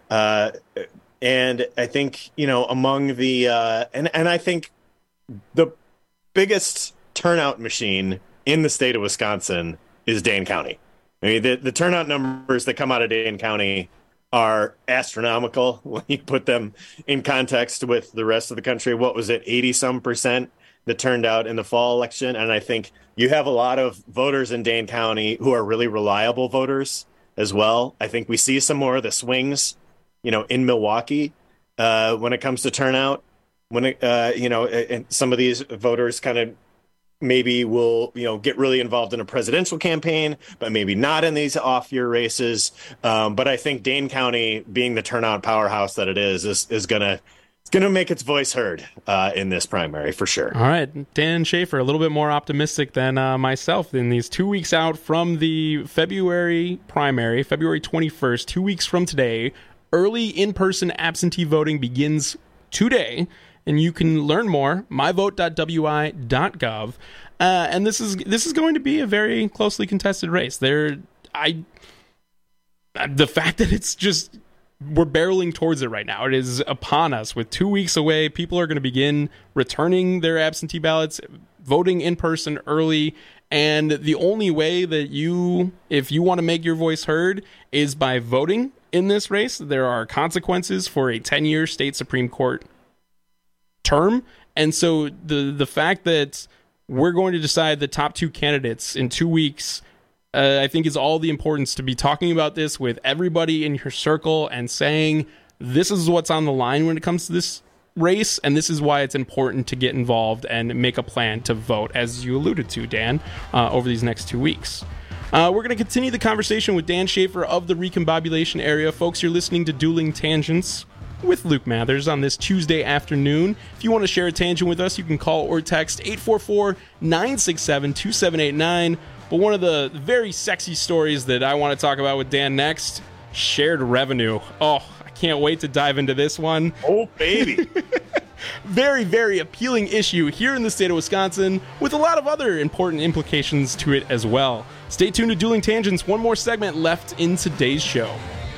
and I think among the and I think the biggest turnout machine in the state of Wisconsin is Dane County. The turnout numbers that come out of Dane County are astronomical when you put them in context with the rest of the country. What was it, 80-some% that turned out in the fall election? And I think you have a lot of voters in Dane County who are really reliable voters as well. I think we see some more of the swings, in Milwaukee when it comes to turnout. When and some of these voters kind of maybe will, get really involved in a presidential campaign, but maybe not in these off-year races. But I think Dane County, being the turnout powerhouse that it is going to make its voice heard in this primary for sure.
All right, Dan Schaefer, a little bit more optimistic than myself in these 2 weeks out from the February primary, February 21st, 2 weeks from today. Early in-person absentee voting begins today. And you can learn more, myvote.wi.gov. And this is going to be a very closely contested race. The fact that it's just, we're barreling towards it right now. It is upon us. With 2 weeks away, people are going to begin returning their absentee ballots, voting in person early. And the only way that if you want to make your voice heard, is by voting in this race. There are consequences for a 10-year state Supreme Court term, and so the fact that we're going to decide the top 2 candidates in 2 weeks, I think is all the importance to be talking about this with everybody in your circle and saying this is what's on the line when it comes to this race, and this is why it's important to get involved and make a plan to vote, as you alluded to, Dan, over these next 2 weeks. We're going to continue the conversation with Dan Schaefer of the Recombobulation area. Folks, you're listening to Dueling Tangents with Luke Mathers on this Tuesday afternoon. If you want to share a tangent with us, you can call or text 844-967-2789. But one of the very sexy stories that I want to talk about with Dan next, shared revenue. Oh, I can't wait to dive into this one.
Oh, baby.
Very, very appealing issue here in the state of Wisconsin, with a lot of other important implications to it as well. Stay tuned to Dueling Tangents. One more segment left in today's show.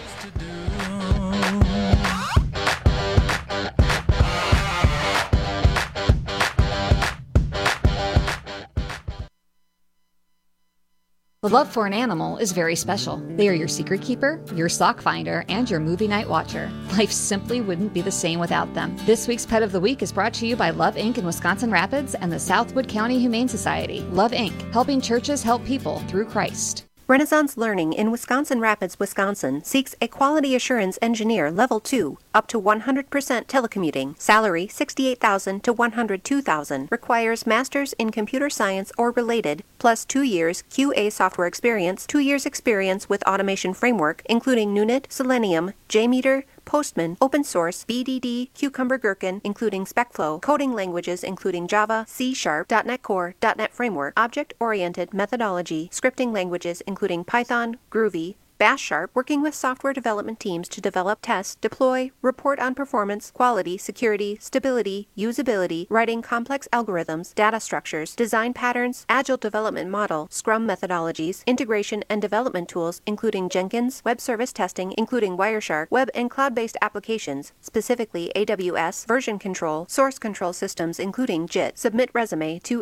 The love for an animal is very special. They are your secret keeper, your sock finder, and your movie night watcher. Life simply wouldn't be the same without them. This week's Pet of the Week is brought to you by Love Inc. in Wisconsin Rapids and the Southwood County Humane Society. Love Inc., helping churches help people through Christ.
Renaissance Learning in Wisconsin Rapids, Wisconsin seeks a quality assurance engineer level 2, up to 100% telecommuting. Salary $68,000 to $102,000. Requires masters in computer science or related, plus 2 years QA software experience, 2 years experience with automation framework, including Nunit, Selenium, JMeter, Postman, open source, BDD, Cucumber Gherkin, including SpecFlow, coding languages including Java, C#, .NET Core, .NET Framework, object-oriented methodology, scripting languages including Python, Groovy, Bash Sharp, working with software development teams to develop, test, deploy, report on performance, quality, security, stability, usability, writing complex algorithms, data structures, design patterns, agile development model, Scrum methodologies, integration and development tools, including Jenkins, web service testing, including Wireshark, web and cloud-based applications, specifically AWS, version control, source control systems, including JIT. Submit resume to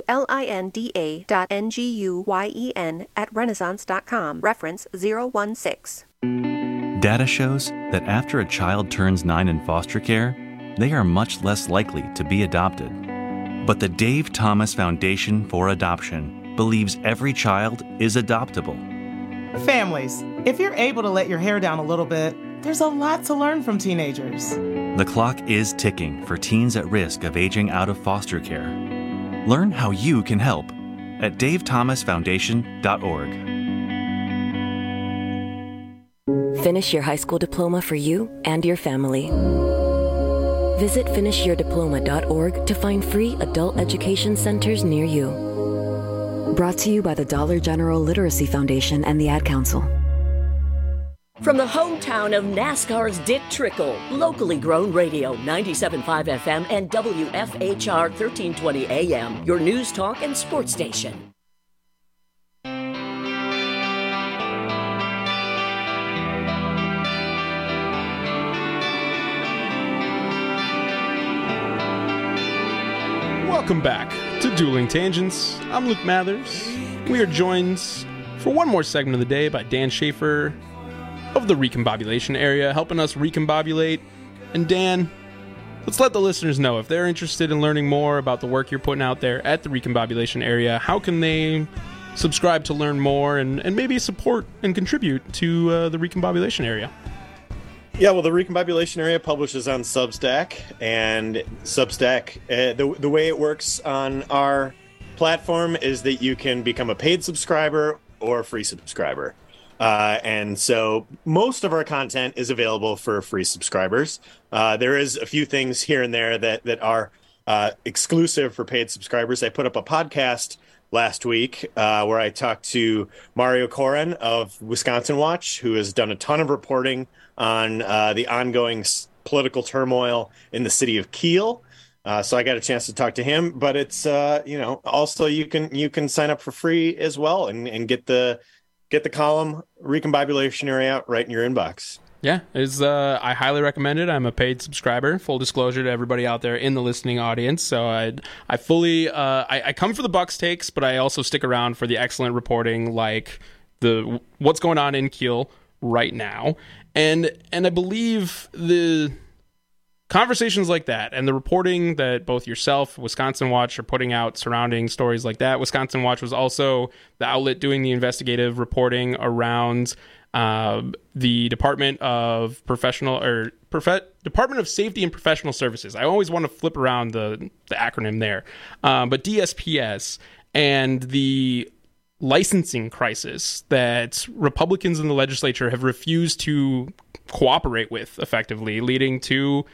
linda.nguyen@renaissance.com. Reference 016.
Data shows that after a child turns 9 in foster care, they are much less likely to be adopted. But the Dave Thomas Foundation for Adoption believes every child is adoptable.
Families, if you're able to let your hair down a little bit, there's a lot to learn from teenagers.
The clock is ticking for teens at risk of aging out of foster care. Learn how you can help at davethomasfoundation.org.
Finish your high school diploma for you and your family. Visit finishyourdiploma.org to find free adult education centers near you. Brought to you by the Dollar General Literacy Foundation and the Ad Council.
From the hometown of NASCAR's Dick Trickle, locally grown radio, 97.5 FM and WFHR 1320 AM, your news, talk, and sports station.
Welcome back to Dueling Tangents. I'm Luke Mathers. We are joined for one more segment of the day by Dan Schaefer of the Recombobulation Area, helping us recombobulate. And Dan, let's let the listeners know, if they're interested in learning more about the work you're putting out there at the Recombobulation Area, how can they subscribe to learn more and maybe support and contribute to the Recombobulation Area?
Yeah, well, the Recombobulation Area publishes on Substack, and Substack, the way it works on our platform is that you can become a paid subscriber or a free subscriber. And so most of our content is available for free subscribers. There is a few things here and there that are exclusive for paid subscribers. I put up a podcast last week where I talked to Mario Koren of Wisconsin Watch, who has done a ton of reporting on the ongoing political turmoil in the city of Kiel. So I got a chance to talk to him, but it's also you can sign up for free as well and get the column Recombobulation Area right in your inbox.
Yeah, I highly recommend it. I'm a paid subscriber. Full disclosure to everybody out there in the listening audience. So I fully I come for the Bucks takes, but I also stick around for the excellent reporting, like what's going on in Kiel right now. And I believe the conversations like that and the reporting that both yourself, Wisconsin Watch, are putting out surrounding stories like that. Wisconsin Watch was also the outlet doing the investigative reporting around the Department of Department of Safety and Professional Services. I always want to flip around the acronym there. But DSPS and the licensing crisis that Republicans in the legislature have refused to cooperate with effectively, leading to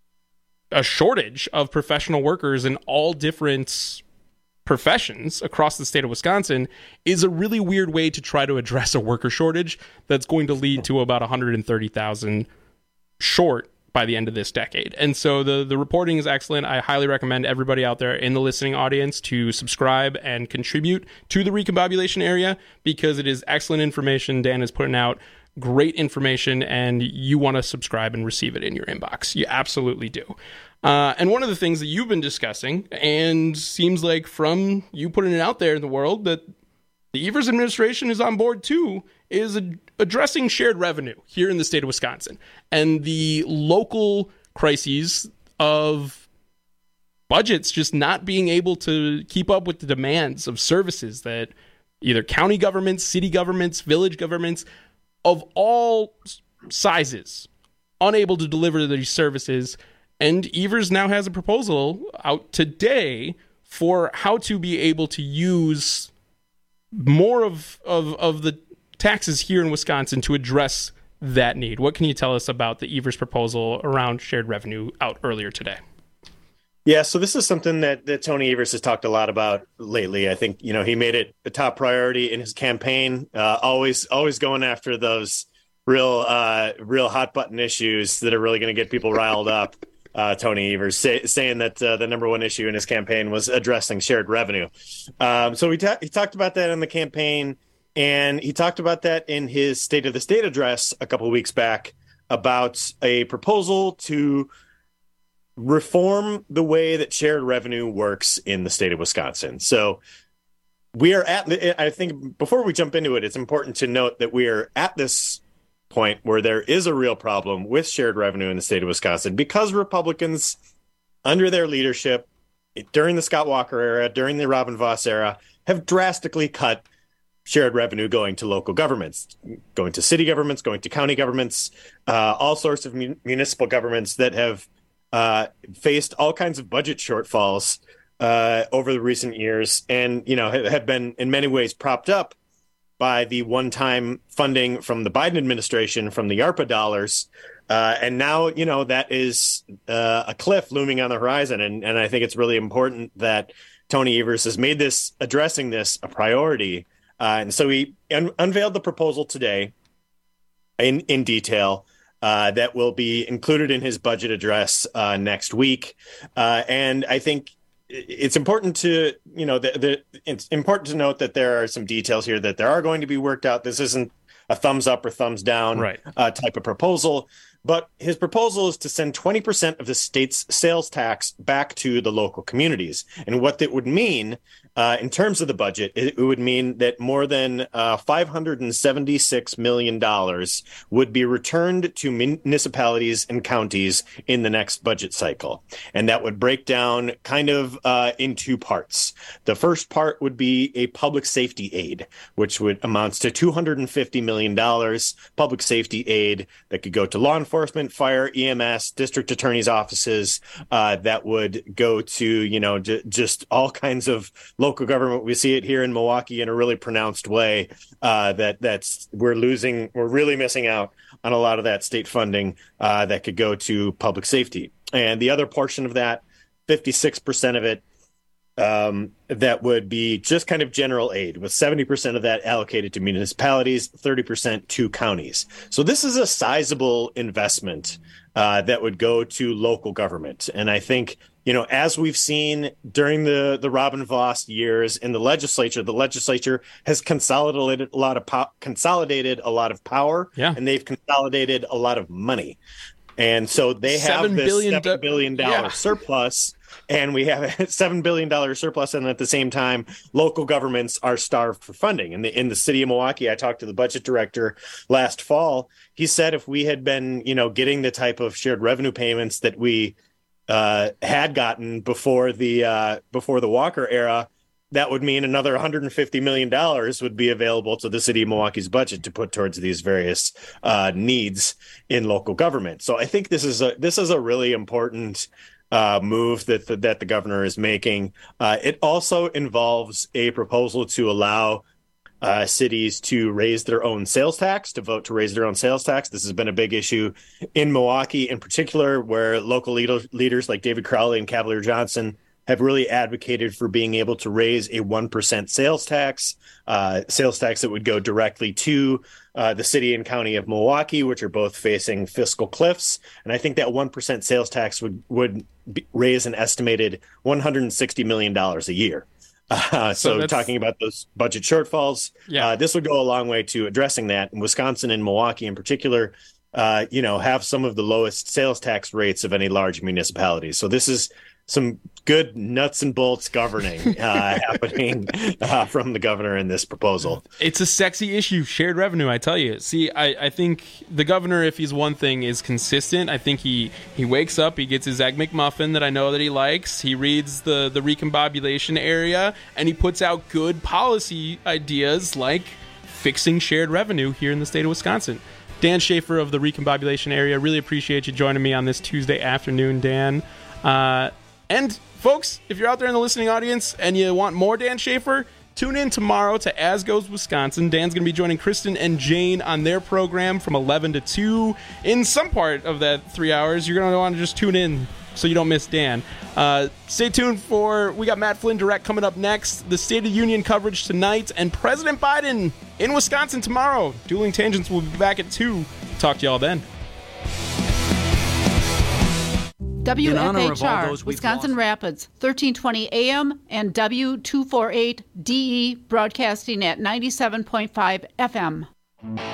a shortage of professional workers in all different professions across the state of Wisconsin, is a really weird way to try to address a worker shortage that's going to lead to about 130,000 short by the end of this decade. And so the reporting is excellent. I highly recommend everybody out there in the listening audience to subscribe and contribute to the Recombobulation Area, because it is excellent information. Dan is putting out great information, and you want to subscribe and receive it in your inbox. You absolutely do. And one of the things that you've been discussing, and seems like from you putting it out there in the world that the Evers administration is on board too, is addressing shared revenue here in the state of Wisconsin and the local crises of budgets just not being able to keep up with the demands of services that either county governments, city governments, village governments of all sizes unable to deliver these services. And Evers now has a proposal out today for how to be able to use more of the taxes here in Wisconsin to address that need. What can you tell us about the Evers proposal around shared revenue out earlier today?
Yeah, so this is something that Tony Evers has talked a lot about lately. I think, he made it a top priority in his campaign, always going after those real hot button issues that are really going to get people riled up. Tony Evers saying that the number one issue in his campaign was addressing shared revenue. So he talked about that in the campaign, and he talked about that in his State of the State address a couple of weeks back about a proposal to reform the way that shared revenue works in the state of Wisconsin. So I think before we jump into it, it's important to note that we are at this point where there is a real problem with shared revenue in the state of Wisconsin because Republicans, under their leadership during the Scott Walker era, during the Robin Vos era, have drastically cut shared revenue going to local governments, going to city governments, going to county governments, all sorts of municipal governments that have faced all kinds of budget shortfalls over the recent years and, have been in many ways propped up by the one-time funding from the Biden administration, from the ARPA dollars. And now, that is a cliff looming on the horizon. And I think it's really important that Tony Evers has made addressing this a priority. And so he unveiled the proposal today in detail that will be included in his budget address next week. And I think it's important to, it's important to note that there are some details here that there are going to be worked out. This isn't a thumbs up or thumbs down type of proposal, but his proposal is to send 20% of the state's sales tax back to the local communities. And what that would mean in terms of the budget, it would mean that more than $576 million would be returned to municipalities and counties in the next budget cycle. And that would break down kind of in two parts. The first part would be a public safety aid, which would amounts to $250 million public safety aid that could go to law enforcement, fire, EMS, district attorney's offices, that would go to, just all kinds of local government. We see it here in Milwaukee in a really pronounced way, we're really missing out on a lot of that state funding that could go to public safety. And the other portion of that, 56% of it, that would be just kind of general aid, with 70% of that allocated to municipalities, 30% to counties. So this is a sizable investment that would go to local government. And I think, as we've seen during the Robin Vos years in the legislature has consolidated a lot of power, and they've consolidated a lot of money. And so they have this $7 billion surplus, and we have a $7 billion surplus. And at the same time, local governments are starved for funding. In the city of Milwaukee, I talked to the budget director last fall. He said if we had been, getting the type of shared revenue payments that we had gotten before the Walker era, that would mean another $150 million would be available to the city of Milwaukee's budget to put towards these various needs in local government. So I think this is a really important move that the governor is making. It also involves a proposal to allow cities to raise their own sales tax, to vote to raise their own sales tax. This has been a big issue in Milwaukee in particular, where local leaders like David Crowley and Cavalier Johnson have really advocated for being able to raise a 1% sales tax that would go directly to the city and county of Milwaukee, which are both facing fiscal cliffs. And I think that 1% sales tax would raise an estimated $160 million a year. So talking about those budget shortfalls, this would go a long way to addressing that. And Wisconsin and Milwaukee in particular, have some of the lowest sales tax rates of any large municipality. So this is some good nuts and bolts governing happening from the governor in this proposal.
It's a sexy issue, shared revenue, I tell you. See, I think the governor, if he's one thing, is consistent. I think he wakes up, he gets his Egg McMuffin that I know that he likes, he reads the recombobulation area, and he puts out good policy ideas like fixing shared revenue here in the state of Wisconsin. Dan Schaefer of the recombobulation area, really appreciate you joining me on this Tuesday afternoon, Dan. And folks, if you're out there in the listening audience and you want more Dan Schaefer, tune in tomorrow to As Goes Wisconsin. Dan's going to be joining Kristen and Jane on their program from 11 to 2. In some part of that 3 hours, you're going to want to just tune in so you don't miss Dan. Stay tuned we got Matt Flynn Direct coming up next, the State of the Union coverage tonight, and President Biden in Wisconsin tomorrow. Dueling Tangents will be back at 2. Talk to y'all then.
WFHR, Wisconsin Rapids, 1320 AM and W248DE, broadcasting at 97.5 FM.